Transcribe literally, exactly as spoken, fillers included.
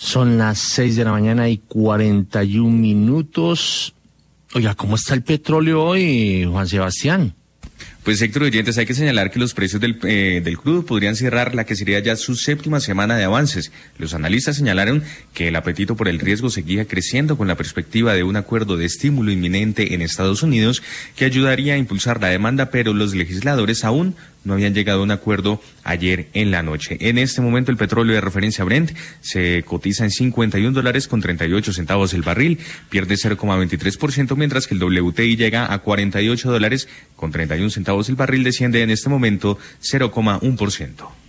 Son las seis de la mañana y cuarenta y un minutos. Oiga, ¿cómo está el petróleo hoy, Juan Sebastián? Pues, Héctor, oyentes, hay que señalar que los precios del, eh, del crudo podrían cerrar la que sería ya su séptima semana de avances. Los analistas señalaron que el apetito por el riesgo seguía creciendo con la perspectiva de un acuerdo de estímulo inminente en Estados Unidos que ayudaría a impulsar la demanda, pero los legisladores aún no habían llegado a un acuerdo ayer en la noche. En este momento el petróleo de referencia Brent se cotiza en cincuenta y un dólares con treinta y ocho centavos el barril, pierde cero coma veintitrés por ciento, mientras que el W T I llega a cuarenta y ocho dólares con treinta y un centavos el barril, desciende en este momento cero coma uno por ciento.